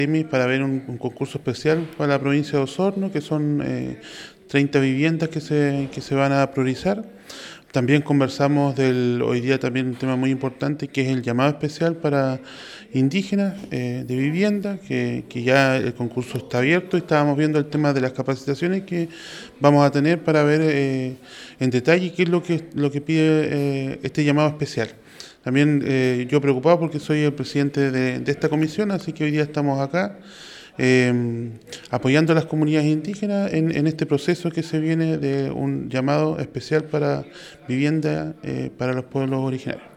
para ver un concurso especial para la provincia de Osorno, que son 30 viviendas que se van a priorizar. También conversamos hoy día también un tema muy importante, que es el llamado especial para indígenas de vivienda, que ya el concurso está abierto, y estábamos viendo el tema de las capacitaciones que vamos a tener para ver en detalle qué es lo que pide este llamado especial. También yo preocupado porque soy el presidente de esta comisión, así que hoy día estamos acá apoyando a las comunidades indígenas en este proceso que se viene de un llamado especial para vivienda para los pueblos originarios.